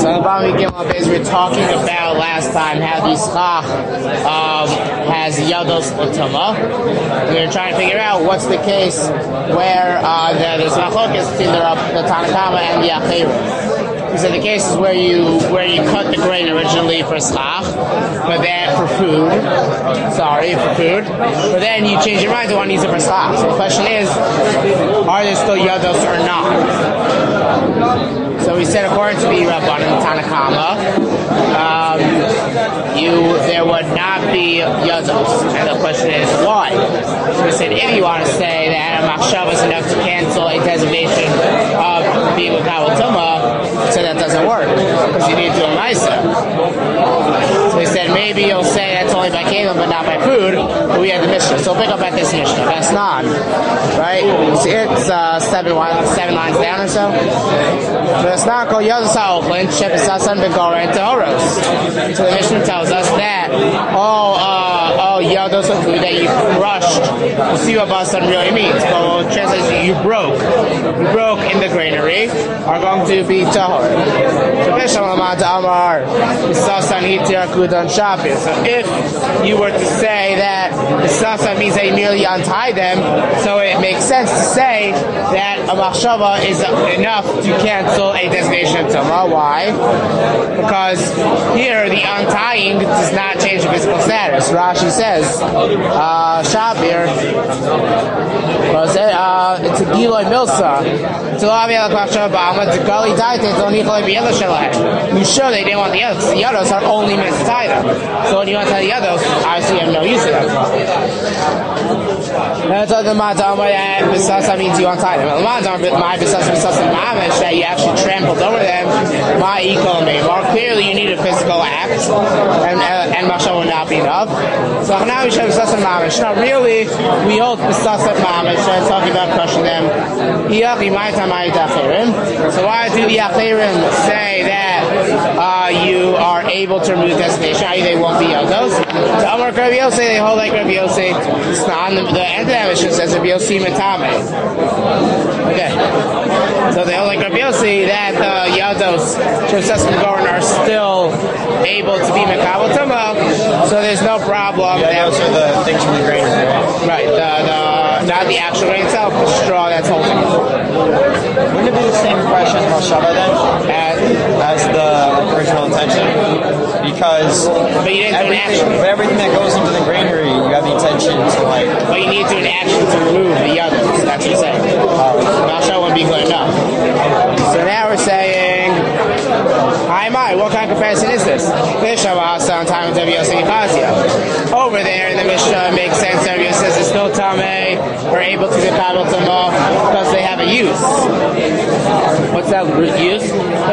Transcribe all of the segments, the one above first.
So the bottom of is we're talking about last time how the schach has yados l'tuma. We're trying to figure out what's the case where there's machlokes between the Tanna Kama and the Achirim. So the case is where you cut the grain originally for schach, but then for food, but then you change your mind to want to use it for schach. So the question is, are there still yados or not? So we said according to the Rabbanan Tanna Kama, there would not be yados, and the question is why? So we said if you want to say that a machshava is enough to cancel a designation of being with Kavod Tumah, so that doesn't work because you need to do a ma'isa. So we said maybe you'll say that's only by kalim but not by food. But we had the Mishnah, so we'll pick up at this Mishnah. That's not right. It's 7 lines down or so. So it's not called Yodus HaOchlin Shep Sasan Begora and Tehoros. So the Mishnah tells us that all Yodos of food that you crushed, we'll see what Basan really means. But we'll translate you broke in the granary are going to be tahor. So if you were to say that the sasa means that you merely untie them, so it makes sense to say that a machshava is enough to cancel a designation of tumah. Why? Because here the untying does not change the physical status. Rashi says, Shabir, it's a Giloy Milsa. You sure they didn't want the others? The others are only meant to tie them. So when you want to tie the others, obviously you have no use of them. That's what the Madama Bisasa means you untie them. My Bisasa Mamish that you actually trampled over them. My economy. More clearly, you need a physical act, and Machshava would not be enough. So now we show Bisasa Mamish. Now, really, we hold Bisasa Mamish and talking about crushing them. So why do the Achirim say that you are able to remove destination? They won't be Yodos. So Amar Rabbi Yossi, they hold like Rabbi Yossi. It's not on the end of that mission says Rabbi Yossi Matame. Okay. So they hold like Rabbi Yossi that the Yodos, Shemsas and Goran, are still able to be Mekabel Tumah, so there's no problem. Those are the things from the grain. Right. Not the actual grain itself, the straw that's holding it. Wouldn't it be the same question Machshava then as the original intention? Because but you didn't do an action. But everything that goes into the granary, you have the intention to like. But you need to do an action to remove the others. That's what I'm saying. Machshava wouldn't be good enough. So now we're saying, what kind of comparison is this? Over there in the Mishnah makes sense. Rabbi Yossi says it's still tamei. We're able to get kabel tumah because they have a use. What's that use?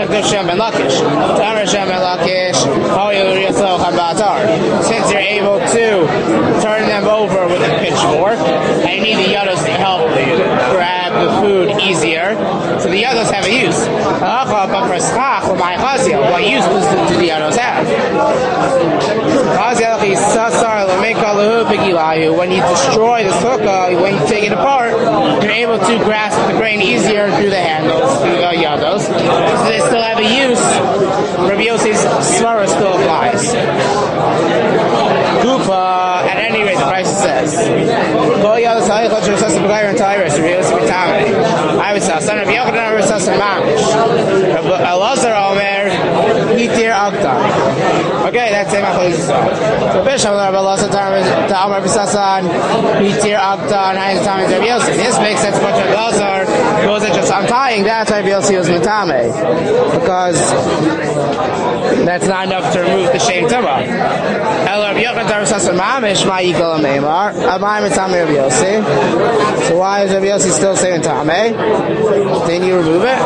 Since you're able to turn them over with a pitchfork, and you need the yados to help grab the food easier, so the yados have a use. What use does the yados have? When you destroy the sukkah, when you take it apart, you're able to grasp the grain easier through the handles, through the yados. So they still have a use. Rabbi Yossi's svara still applies. Gufa, at any rate, the price says. I would say, son of Yochanan, Elazar Omer, Hitir Aktar. Okay, that's it. So Bishop Elazar to Omer Bisasan, Hitir Aktar, 9 times Rabbi Yossi. This makes sense. But Elazar wasn't just untying. That's why Rabbi Yossi was Mitame, because that's not enough to remove the shame tumah. So why is Rabbi Yossi still saying Tame? Then you remove it?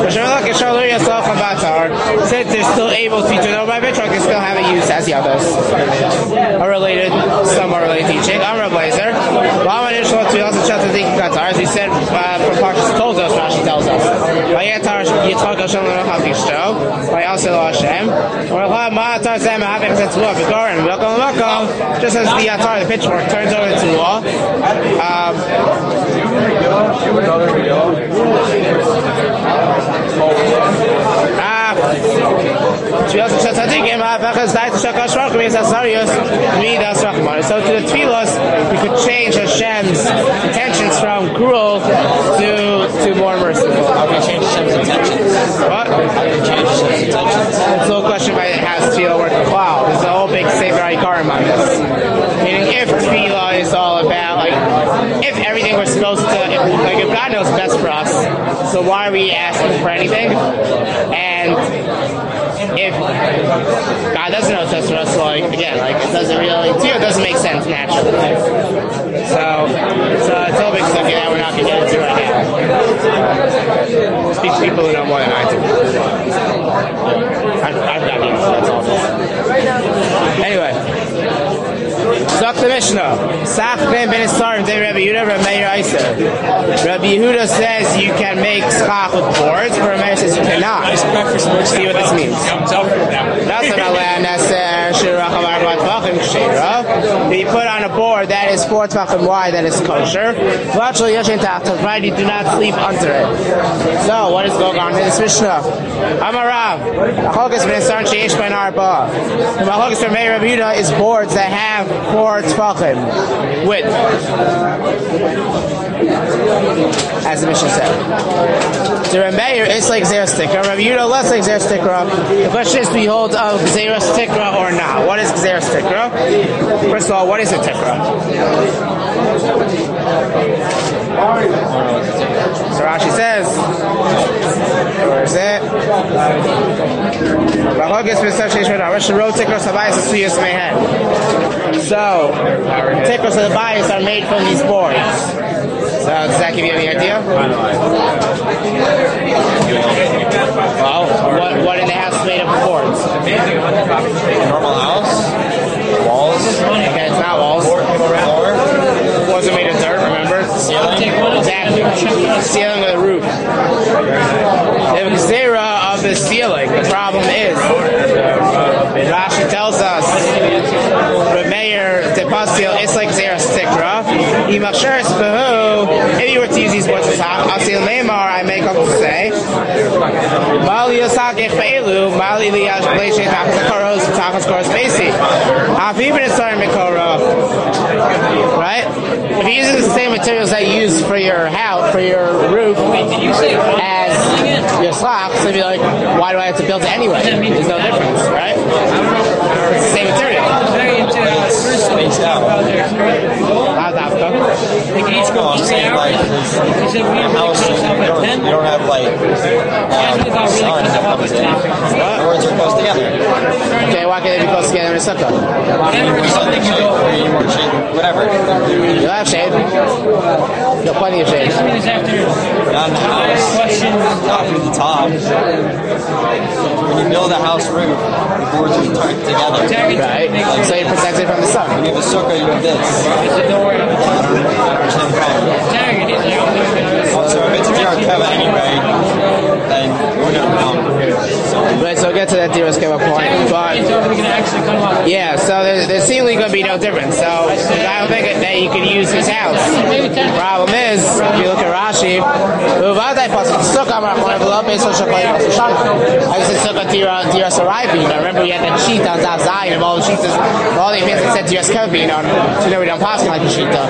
Since they're still able to do no by Vitrak, they still have a use as Yados. Somewhat related teaching. I'm Rabbi Blazer. As we said from Parshas Toldos, Rashi tells us. Just as the atar, the pitchfork, turns over to law. So to the tefillos, we could change Hashem's intentions from cruel to more merciful. How can you change Hashem's intentions? What? How can you change Hashem's intentions? It's a whole question about how does tefillah work in cloud. There's a whole big Sefer Ikarim on this. Meaning if tefillah is all about, like, if everything we're supposed to, if God knows best for us, so why are we asking for anything? And if God doesn't know what's best for us, so like, again, like, it doesn't really, tefillah doesn't make sense naturally. So it's a whole big subject that we're not going to get into right now. Speak to people who know more than I do. I've got you, that's all. Anyway. Zok the Mishnah. Sachben ben Isarim de Rabbi Yehuda, Rabbi Meir Eiser. Rabbi Yehuda says you can make schach with boards, but Rabbi Meir says you cannot. See what this means. You put on a board that is 4 tvachim wide, that is kosher. You do not sleep under it. So, what is going on in this Mishnah? Amarav. Achokes ben Isarim sheish ben arba. The Achokes for Meir Rabbi Yehuda is boards that have 4 tvachim width, as the Mishnah said. The Rameir is like Zera Stikra. Rabbi Yehuda less like Zera Stikra. The question is, do we hold of Zera Stikra or not? What is Zera Stikra? First of all, what is a Tikra? So Rashi says, where is it? So, tikros of the bias are made from these boards. So, does that give you any idea? Well, what in the house is made up of boards? Normal house? Walls? Okay, it's not walls. Floor? Boards are made of dirt, remember? Ceiling? Exactly. Ceiling with a roof. They have a gzera of the ceiling. The problem is, Rashi tells us, Remeir Tepasil, it's like Zera Stikra. If you were to use these words, Asil Neymar, I make up to say, Mali Yosakech Be'elu, Mali Liyash Bleshe Tachas Koros, Tachas Koros Basi. Even it's starting Mikora. Right? If you're using the same materials that you use for your house, for your roof, as your slabs, so you'd be like, why do I have to build it anyway? There's no difference, right? It's the same material. How's that go? I'm saying, like, your house, you don't have, like, sun that comes in. The words are close together. Okay, why can't they be close together in a sukkah? Whatever. You'll have shade. You'll have plenty of shade. Not in the house. Not through the top. When you build a house roof, the boards are tucked together. Right. So you protect it from the sun. When you have a sukkah, you have this. So if it's a Dirat Keva anyway, then we're going to come. Right, so we'll get to that Dirat Keva point. But yeah, so there's seemingly going to be no difference. So I don't think that you can use his house. The problem is, if you look at Rashi, remember we had that sheet on top Zion of all the sheets, all the events that said Diras Keva on, so we don't pass like a sheet though.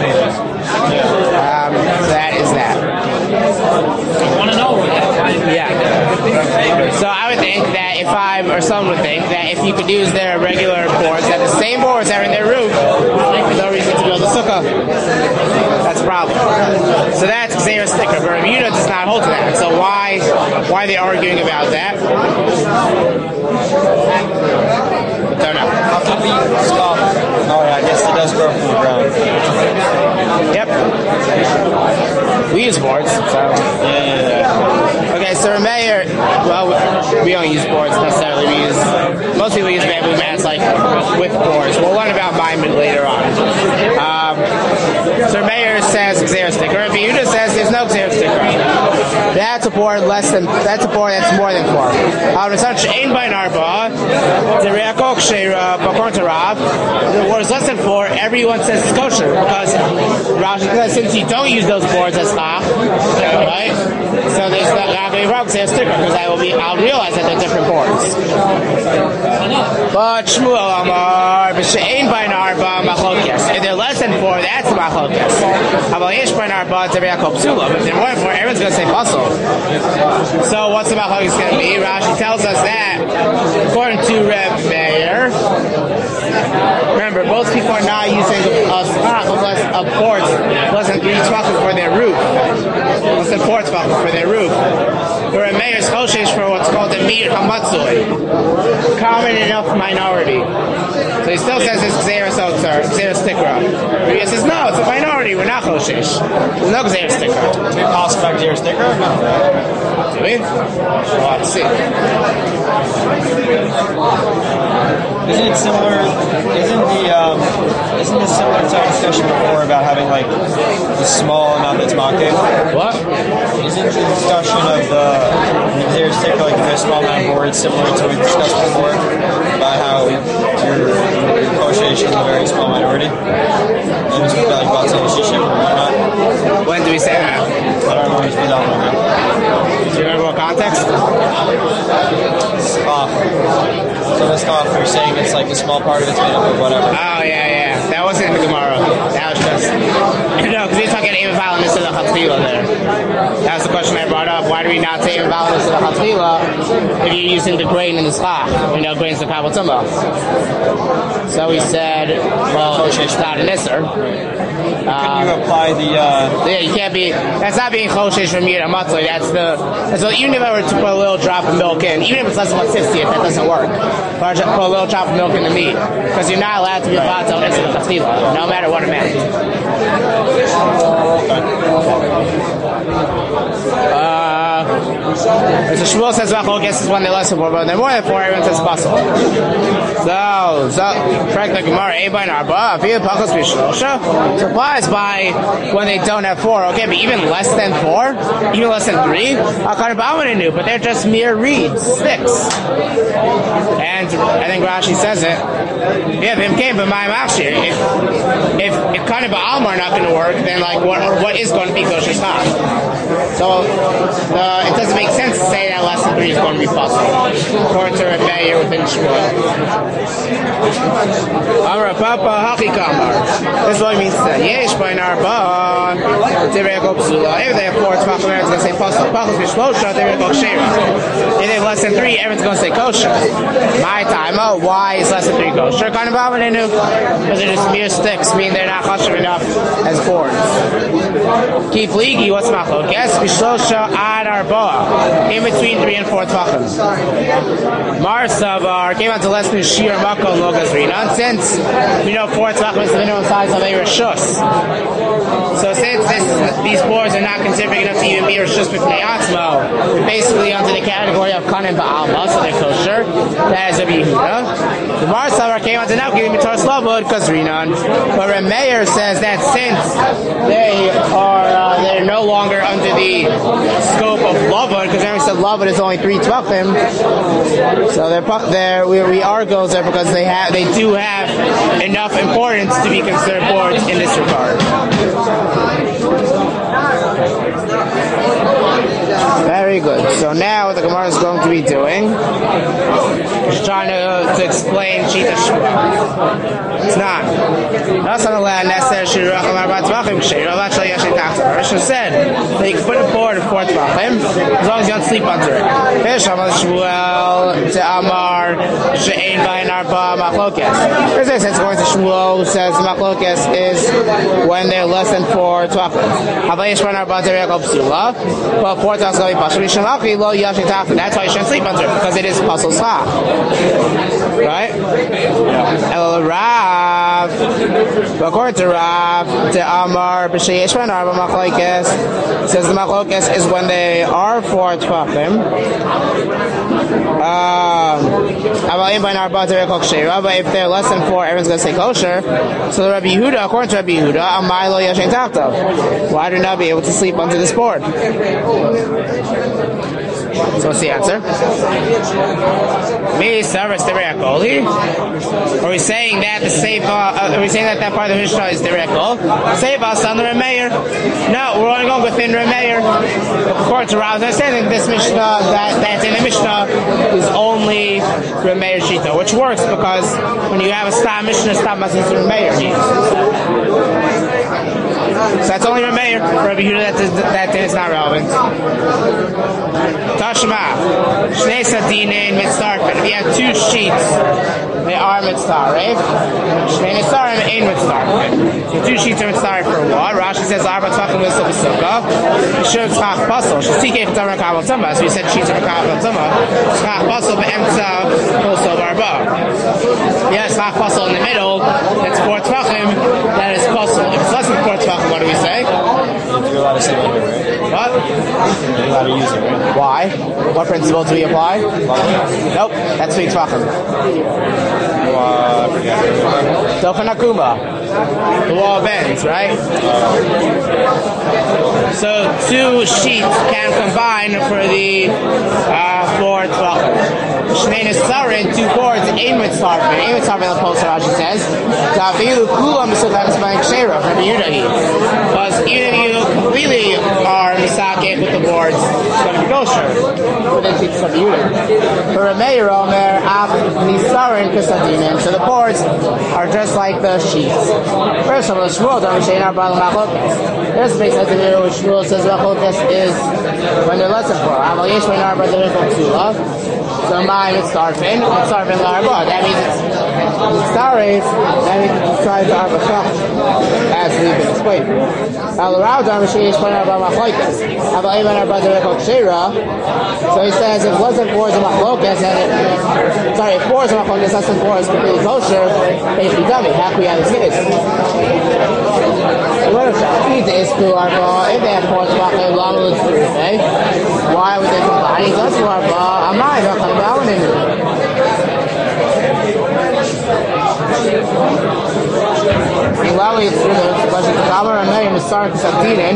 That is that. I want to know that. Yeah. So I would think that or someone would think that if you could use their regular boards, that the same boards that are in their roof, there's no reason to build a sukkah. That's a problem. So that's Zera Stikra. But Rabbi Yehuda does not hold to that. So why are they arguing about that? Don't know. How can we stop? Oh yeah, I guess it does grow from the ground. Yep. We use boards, so. Yeah. Okay, so Rameir, well, we don't use boards necessarily. Most people use bamboo mats, like, with boards. We'll learn about Maimon later on. So Meir says Xer sticker. Rabbi Yehuda says there's no Xer sticker. That's a board that's more than 4. Such Ein Bain Arba, the Reakok Sheira, according to Rav, the word is less than 4. Everyone says it's kosher because since you don't use those boards as chach, right? So there's not going to be wrong Xer sticker because I'll realize that they're different boards. But Shmuel Amar, B'She'ein Bain Arba Machlokes. If they're less than 4, that's the Machlokes. Aval Yesh Bain Arba Tereakok Psula. But if they're more than 4, everyone's going to say puzzle. So what's the Machlokes going to be? Rashi tells us that according to Reb Meir, remember, most people are not using a spot unless a port less than 3 tefachim for their roof. Less than 4 tefachim for their roof. Where a Meir's choshesh for what's called the mir hamatzui, common enough minority. So he still says it's Xer Sotzer, Xer Stikra. But he says, no, it's a minority, we're not choshesh. There's no Xer Stikra. Do we pass back Xer Stikra? No. Do we? Well, let's see. Isn't it similar? Isn't this similar to our discussion before about having like the small amount that's makif? What? Isn't the discussion of the Xer Stikra like a very small amount of boards similar to what we discussed before about how your koshesh is a very small minority? And it's about like batzal shishim or whatnot. When do we say that? I don't remember if we don't know. Do you remember what context? So this cough, you're saying it's like the small part of it's made up of whatever. Oh, yeah. That wasn't in the Gemara. That was just... No, because we were talking Eivah Valinus to the Chatzila there. That was the question I brought up. Why do we not say Eivah Valinus to the Chatzila if you're using the grain in the schach? We know grain's the Kabbalah Tumah. So we said, well, it's not an Isser. Couldn't you apply the... Yeah, you can't be... That's not being choshesh from Yid HaMatzli. So even if I were to put a little drop of milk in, even if it's less than 1/50th, that doesn't work. Or just put a little drop of milk in the meat. Because you're not allowed to be a batzal next to the chatzila, no matter what amount. So Shmuel says Machlokes is when they're less than 4, but when they're more than 4, everyone says puzzle. So correct the Gemara, A by Narba, Via Pachos Bishlosha. So applies by when they don't have 4. Okay, but even less than 4, even less than 3, Akarabamana knew, but they're just mere reeds, sticks. And I think Rashi says it. Yeah, Vim came, but my machshir. If kind of Ba'alma are not going to work, then like what is going to be kosher schach? So it doesn't make sense to say that less than 3 is going to be possible. According to Rebbe here within Shmuel. Amar Papa Haki Kamar. This is what it means to say. Yesh by Narba. If they have 4 tefachim, everyone's going to say puzzle. Pachos Bishmosha, they will go Shera. If they have less than 3, everyone's going to say kosher. My time, why is less than 3 kosher? Kind of Because they're just mere sticks, meaning they're not kosher enough as boards. Keep ligi, what's machlok? Yes, Bishlosha ad Arba. In between 3 and 4 tefachim. Marsavar came out to less than Shir Makol Logazrina. Since we know 4 tefachim is the minimum size of a Rishus. So since these boards are not considered big enough to even be Rishus B'fnei Atzmo, basically under the category of Kanim Ba'alma, so they're kosher. That is Rabbi Yehuda. The Marsavar came out to now giving Mitar Slavod Kazrinan. But Reb Meir says that since they're no longer under the scope of Lavod, because remember we said Lavod is only 3 Tvachim, so we are goes there because they do have enough importance to be considered boards in this regard. Very good. So now what the Gemara is going to be doing is trying to explain Shita Shmuel. It's not. That's not allowed necessary Shirach Amar Bat Tvachim Shirach actually Yashin Tachta. Rishon said that you can put a board of 4 Tvachim as long as you don't sleep under it. Fish Amar Shmuel to Amar She'ein Bain Arba Machlokes. There's a sense going to Shmuel who says Machlokes is when they're less than 4 Tvachim. Havayish Bain Arba Tereakol Psula. Well, 4 Tvachim is going to be Pashul Yishalachi Lo Yashin Tachta. That's why you shouldn't sleep under it because it is Pasul Schach. Right? El Rav. According to Rav, to Amar B'Sheyesh Bain Arba Machlokes, says the Machlokes is when they are 4 Tvachim. But if they're less than 4, everyone's going to say kosher. So the Rabbi Yehuda, according to Rabbi Yehuda, why do not be able to sleep under this board? So what's the answer? Are we saying that the Seifa? Are we saying that part of the Mishnah is Derekol? Seifa son of Remeir? No, we're only going within Remeir. According to Rab's understanding, this Mishnah that's in the Mishnah is only Remeir Shita, which works because when you have a Stam Mishnah, Stam Masas is Remeir. So that's only Remeir. Rabbi Yehuda, that is not relevant. Tashma, Shnei Sadinin Mitzarfin. If you have 2 sheets, they are Mitzarif. Shnei Mitzarim ain't Mitzarfin. So 2 sheets are Mitzarif for what? Rashi says Arba Tvachim V'Sil V'Sukkah. Shur Tzchach Pasol. Shtikei V'Tamar Kabal Tumah. So we said sheets are Kabal Tumah. Tzchach Pasol B'Emtza Pasol Barba. Yes, Tzchach Pasol in the middle. That's 4 Tvachim. That is Pasol. If it's less than 4 Tvachim, what do we say? You're allowed to sleep under it, right? What? You're allowed to use it, right? Why? What principle do we apply? Nope, that's three tvachim. Tochen Akuma. The wall bends, right? So 2 sheets can combine for the 4 tvachim. Shnei Nesarin, 2 boards, Ein Mitzarfin. Ein Mitzarfin, the poster Rashi says. Ta'afilu kulam Misukah Mitzvah Ksheira from Yehuda. Because even if you completely are Misakeh with the boards, it's going to be kosher. Within sheets of Yehuda. For Remeir Omer, Af Nisarin Kasadinim. So the boards are just like the sheets. First of all, Shmuel, don't say in our Bala Machlokas. There's a big sense of here where Shmuel says Machlokas is when they're less than 4. Aval Yesh when our brother Ksula. So mine is Mitzarfin Larba. That means it's Mitzarif. That means it's Mitzarif to Arba Shach, as we've been explained. Al Raudar Mashiach when Arba Machlokas. Aval Yesh when our brother Ksheira. So he says if less than 4 is a Machlokas, and if 4 is a Machlokas, less than 4 is completely kosher, basically dummy. How can we have this case? If they have 4 tvachim, why would they combine? He goes to Arba. Amai, they'll come down in it. Ilawi is true. But the Kamer and Mary Misar Ksatinin.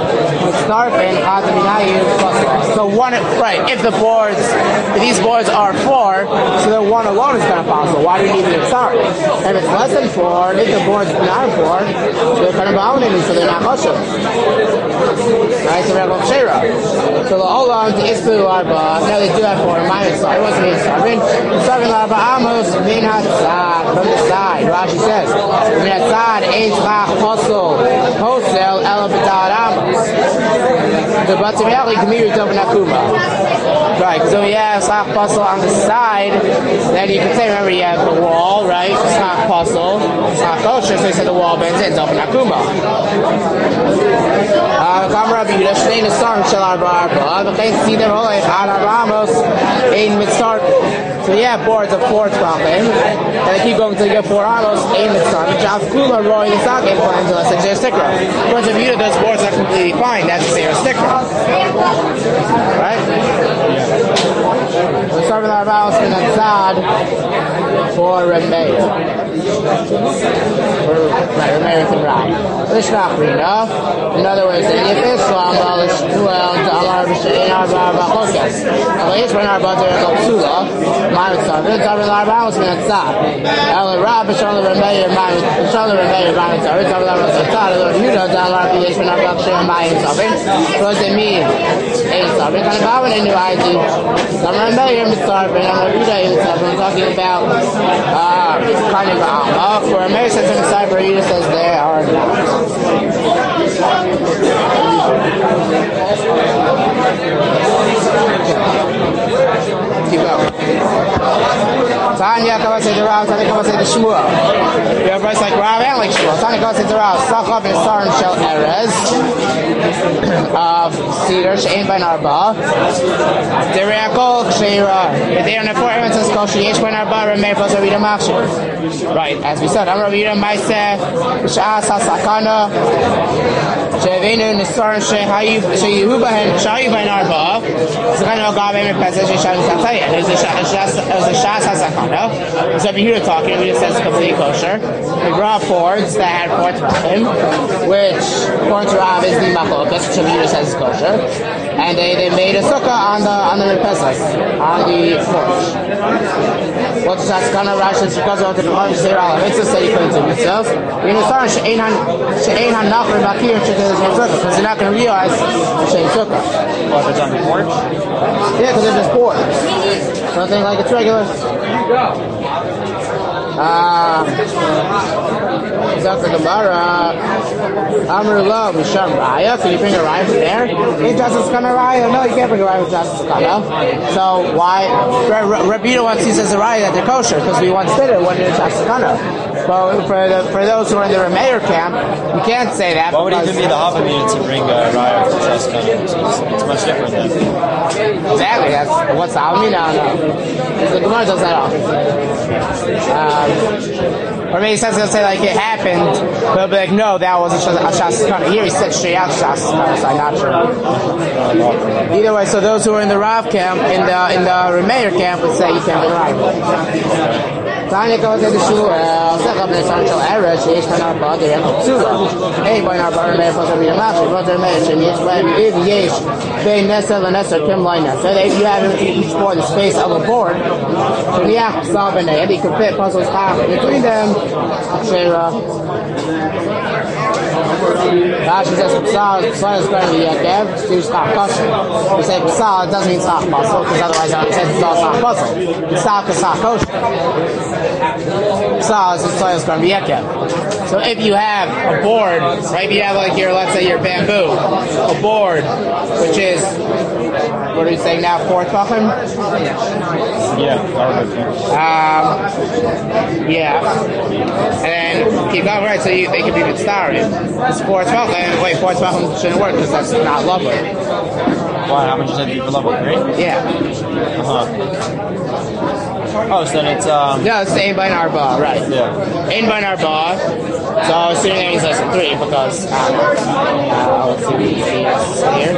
So one, right, if these boards are 4, so then 1 alone is kind of possible. Why do you need the Mitzar? If it's less than 4, if the boards are not 4, they're kind of bounding, so they're not kosher. Right, so we have Shera. So the Olam, the Isbu Arba, now they do have 4, minus Mitzar. It wasn't Mitzar. Mitzar Arba Amos, Min HaTzad, from the side. Rashi says, Min HaTzad, Ein Tzach Posel, Posel, Ela B'Tad Amos. The Batzimeli Gemiru Tov Nakuma. Right, so we have Tzach Pasel on the side, then you can say, remember, you have the wall, right? Tzach Pasel, Tzach Kosher, so you said the wall bends in, Tov Nakuma. Kam Rabbi Yehuda, Shnei Nesarim Shel Arba Arba, V'chein Tzidem Holech Ad Arba Amos, Ein Mitzarfin. So you have boards of 4 tvachim, and they keep going until you get 4 amos, Ein Mitzarfin. Jav Kula Roy Nisake plans unless it's a sticker. Of Rabbi Yehuda, those boards are completely fine. That's a fair sticker. Right? We're serving our vows in a tzad for Remeir. Right, Remeir with the Ram. In other words, if Islam, well, to Allah B'Shein Arba Chokas. But it's when Arba Derek Psula, Ma'amet Tzavin, Tzavin Arba Amos Min Tzad. El Rab B'Shon Remeir, B'Shon Remeir, Ma'amet Tzavin, Tzavin Arba Tzad, El Yehuda, Allah B'Yesh when Arba B'Shein Ma'amet Tzavin. What does it mean? Ein Tzavin, kind of how in new ID. Tzavin Remeir, Mitzarfin, and Yehuda, Tzavin, talking about kind of Alma. For Remeir says in the Cyber, Yehuda says they are not. Keep going. Tanya, come and say the Rav. Tanya, come and say the Shmuel. You have a verse like Rav and like Shmuel. Tanya, come and say the Rav. Sachab and Sarim Shel Erez of Cedar Shein Ben Arba. Dereakol Kshira. They are in the 4 evidences called Sheyesh Ben Arba. Remei plus Ravida Machshir. Right, as we said, I'm Ravida Maiseh Sha'as HaSakana Shevenu Nisarim Sheyehu Bahen Shayu Ben Arba. Sakana Gabe Mepezeh Sheshayu Tataya. There's a Sha'as HaSakana. So if you hear talking, we just said it's completely kosher. We brought fords that had 4 tefachim, which according to Rav is the machlokas, which Rabbi Yehuda says is kosher. And they made a sukkah on the Mepezeh, on the porch. What's that kind of rash? It's because of the Gemara Zera Aleph. It's a steady claim to himself. You know, sorry, she'ein hanachrim bakir she'ein sukkah, because you're not going to realize she'ein sukkah. Well, if it's on the porch? Yeah, because it's just porch. Something like it's regular. Zaka Gemara, Amr Love, Misham Raya. Can you bring a raya from there? Ain't Justice Kana raya? No, you can't bring a raya with Justice Kana. So why? Rabbi once he says a raya that they're kosher because we once did it when it's Justice Kana. But for those who are in the Rameir camp, you can't say that. What would even be the Havamina to bring a raya for Justice Kana? It's much different then. Exactly. That's what's the Havamina? I don't know. The Gemara does that often. Or maybe he'll say like it happened, but he'll be like, no, that wasn't a Shas Kana. Here he said straight out Shas Kana, so I'm not sure. Either way, so those who are in the Rav camp, in the Rameir camp, would say you can't be right. Tanya goes into Shul, Zechab Neshanchel Eresh, Yesh Ben Arba, the Yekov Tzula. Hey, Ben Arba, Rameir, Fos Rabbi Yamashi, Fos Rameir, Shem Yesh Ben, if Yesh, Ben Nesel, and Nesel, Kim Lina. So if you have each board the space of a board, and he could fit puzzles half between them. Rashi says Psal is going to be Yakev to stop kosher. We say Psal, it doesn't mean stop puzzle, because otherwise I would say Psal is not puzzle. Psal is not kosher. Psal is going to be Yakev. So if you have a board, right, if you have like your, let's say your bamboo, a board, which is, what are we saying now, 4 tefachim? Yeah. And then keep going, right, so they could be mitzvahim. It's 4 tefachim, wait, 4 tefachim shouldn't work because that's not lovely. Why? How much is that for level 3? Yeah. Oh, so then it's No, it's the Ein Bain Arba, right. Yeah. Ein Bain Arba. So assuming that means less than 3 because let's see what he has here.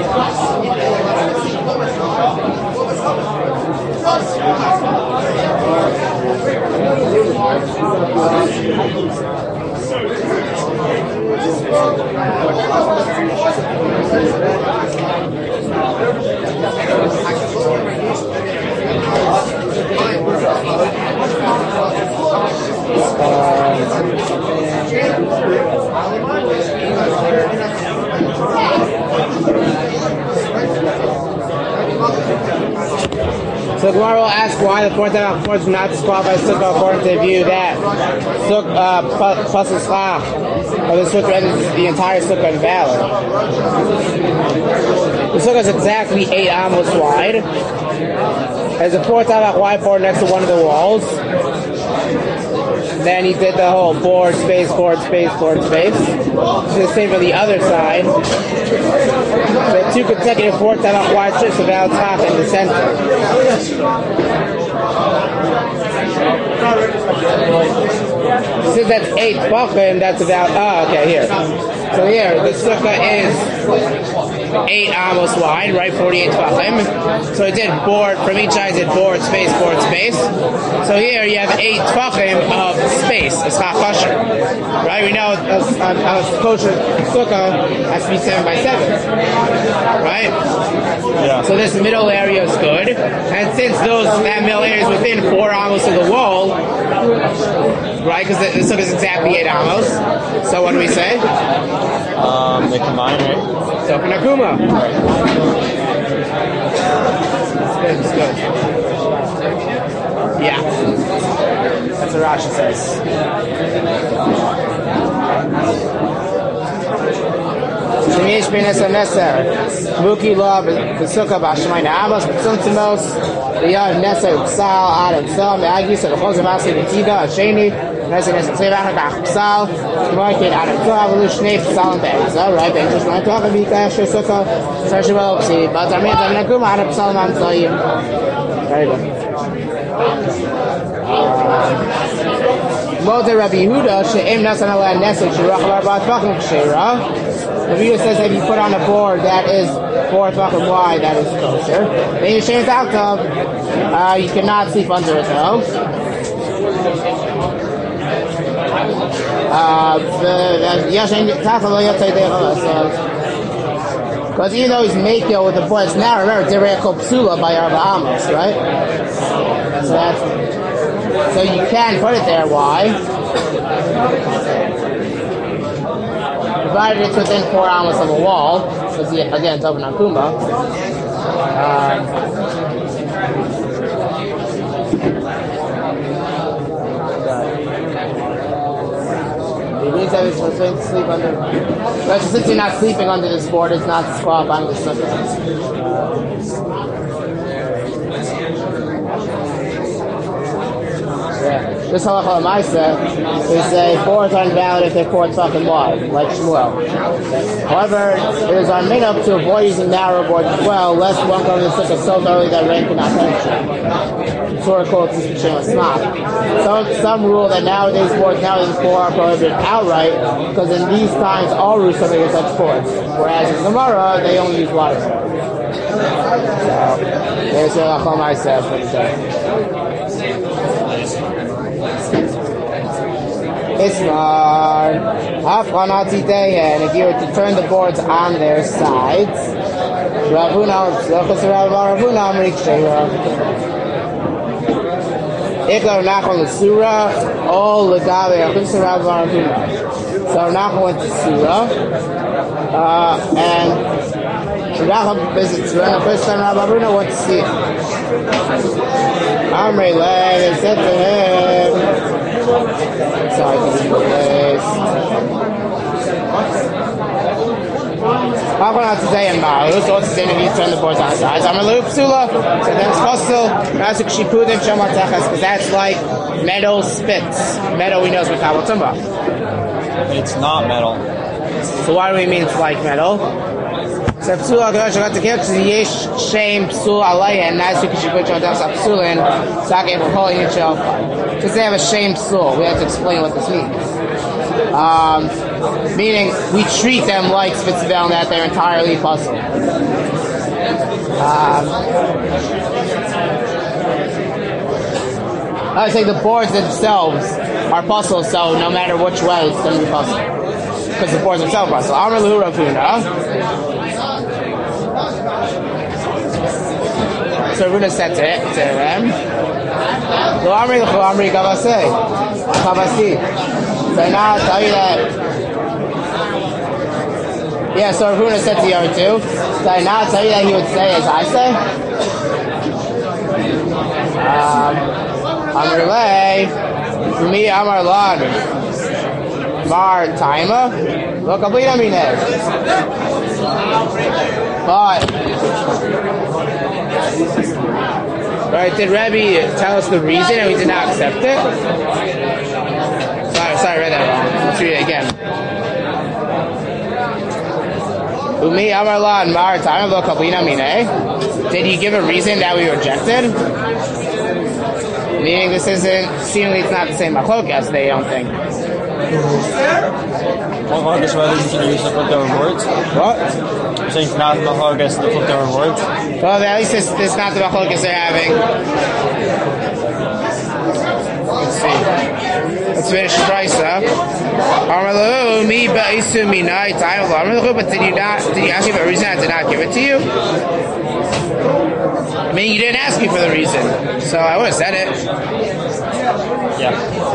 So Gemara will ask why the 4th time do not disqualify sukkah according to the view that plus the slach or the sukkah renders the entire sukkah invalid. The sukkah is exactly 8 amos wide. There's a 4th time whiteboard next to one of the walls. Then he did the whole board, space, board, space, board, space. It's the same for the other side. The 2 consecutive 4th time wide strips of Al top in the center. Since that's 8 tefachim, that's about, okay, here. So here, the sukkah is 8 amos wide, right? 48 tefachim. So it did board, from each side it did board, space, board, space. So here you have 8 tefachim of space. It's not kosher. Right? We know a kosher sukkah has to be 7 by 7. Right? Yeah. So this middle area is good. And since that middle area is within 4 amos of the wall, right? Because the sukkah is exactly 8 amos. So what do we say? They combine, right? So Nakuma. It's good. Yeah. That's what Rashi says. Shemish Benes Neser, Muki Law, Besuka Bashmaina Amos, Besuntimos, the Yad Neser, Psal, Adam Psal, Magis, and the Hosavasi, the Tiga, Shani, Residence of Sevaka, Psal, Market, Adam Psal, Evolutionary, Psal, and Bags. All right, then just want to talk about Kasha Suka, Sarshimo, see, but I mean, I'm not going to Adam Psal, I'm telling you. Very good. Motor Rabbi Yehuda, She'im Nasan Allah Nesek, Shirach Arbat Vakum Kshera. Rabbi Yehuda says that if you put on a board that is 4 Vakum wide, that is kosher. Then you shave it out of, you cannot sleep under it though. Because even though he's making with the board, it's now, remember, Derek Psula by Arba Amos, right? So you can put it there. Why? Provided it's within 4 amos of a wall, because again, it's open on Kumba. It means that it's supposed to sleep under. But since you're not sleeping under this board, it's not disqualifying the sukkah. This halacha l'maisa is a 4th invalid if they're 4 fucking wide, like Shmuel. However, it is our minhag to avoid using narrow boards as well, lest one comes in sukkah so thoroughly that rain cannot penetrate. Torah quotes this B'Shem Asmach. Some rule that nowadays boards nowadays 4 are prohibited outright, because in these times all roofs are made of such boards, whereas in Gemara they only use water boards. So there's the halacha l'maisa for today. Ismar, and if you were to turn the boards on their sides, Ravuna, Ikar Nachon L'Sura, all L'Gave, so Nachon went to Surah, and Nachon visits Surah, and the first time Ravuna went to see it. Amrei Lay said to him, sorry, this I'm going to say in Maru, so what's the same if you turn the boards on the sides? I'm a loop Psula, so then it's possible, because that's like metal spits. Metal we know is Mekabel Tumba. It's not metal. So why do we mean it's like metal? So Psula Kadosh got to kill because yesh shame Psul Alayah, and that's because you put your down Psulin, so I can call it yourself. Because they have a shame Psul. We have to explain what this means. Meaning we treat them like Spitzbel and that they're entirely puzzled. I would say the boards themselves are puzzled, so no matter which way it's going to be puzzled. Because the boards themselves are puzzled. Amar Lahu Ravuna. So Ravuna said to him, Lo Amri L'chu Amri Kavasi. So now I'll tell you that. Yeah, so Ravuna said to the other two. So now I'll tell you that he would say as I say. Amar Lay, for me, Amar Lad, Mar Taima, look, complete I mean it. But, right, did Rebbe tell us the reason and we did not accept it? Sorry, I read that wrong. Let's read it again. Umi Amar Lad, Mar Taima, look, complete I mean it. Did he give a reason that we rejected? Meaning this isn't, seemingly it's not the same machlokas, they don't think. Machlokas whether you can use the flip over boards? What? You're saying it's not the machlokas, the flip over boards? Well, at least it's not the machlokas they're having. Let's see. Let's finish Brisa. Armalu, me ba'isu minai time. But did you ask me for a reason I did not give it to you? I mean, you didn't ask me for the reason, so I would have said it. Yeah.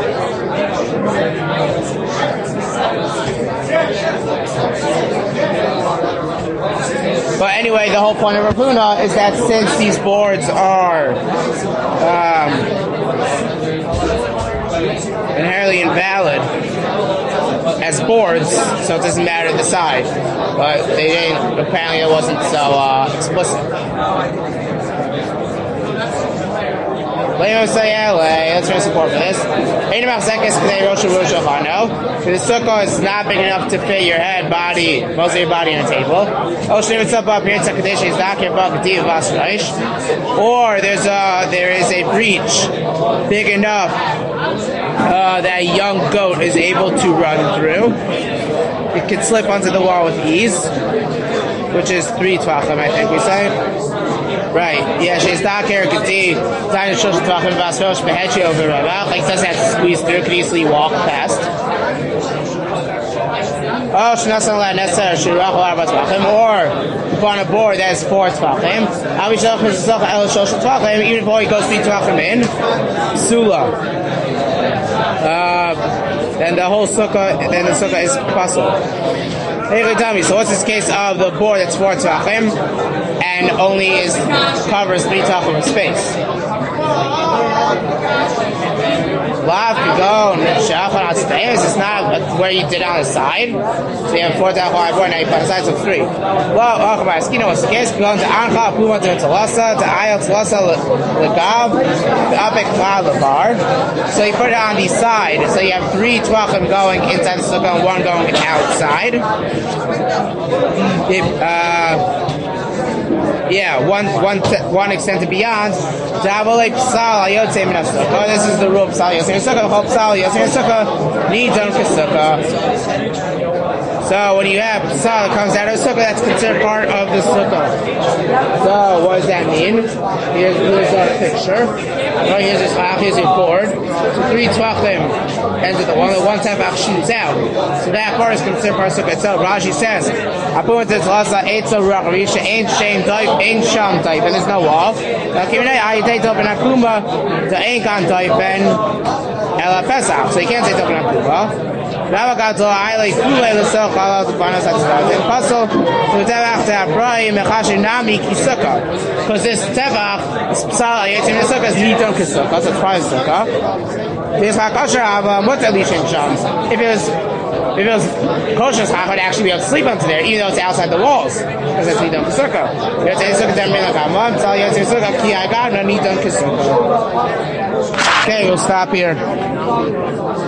But anyway, the whole point of Ravuna is that since these boards are inherently invalid as boards, so it doesn't matter the side. But they didn't. Apparently, it wasn't so explicit. Let's try support for this. The sukkah is not big enough to fit your head, body, most of your body on a table. Or there is a breach big enough that a young goat is able to run through. It can slip onto the wall with ease, which is 3 tvachim, I think we say. Right, yeah, she's not here, could see, like it doesn't have to squeeze through, could easily walk past. Or on a board that is 4 tvachim. Even before he goes 3 tvachim in, Sula. And the whole sukkah, and the sukkah is puzzle. So what's this case of the board that's 4 tvachim and only covers 3 tvachim of space? Lav could go and stairs. It's not where you did on the side. So you have 4 tvachim board, now you put the sides of 3. Well, what's the case? Going to Ancha, Puma to Talasa, to Ayel Talasa, Lagav, the Apek Klal, the bar. So you put it on the side. So you have 3 tvachim going inside the sukkah and 1 going outside. One extended beyond. This is the rule of Psal Yosef Sukkah. Psal Yosef Sukkah needs on Sukkah. So when you have Psal that comes out of the Sukkah, that's considered part of the Sukkah. So what does that mean? Here's our picture. Right, here's your board. So 3 tvachim ends with the one tefach shoots out. So that part is considered part of the Sukkah itself. Rashi says, ain't shame type, ain't sham type, and there's no wall. The ain't gone type and Ela Pesach. So you can't say Topen Akuma. Because this tefach is psal yetzim sukkah is niton kesukah, so it's part of sukkah. If it was kosher, I would actually be able to sleep onto there, even though it's outside the walls, because it's niton kesukah. Okay, we'll stop here.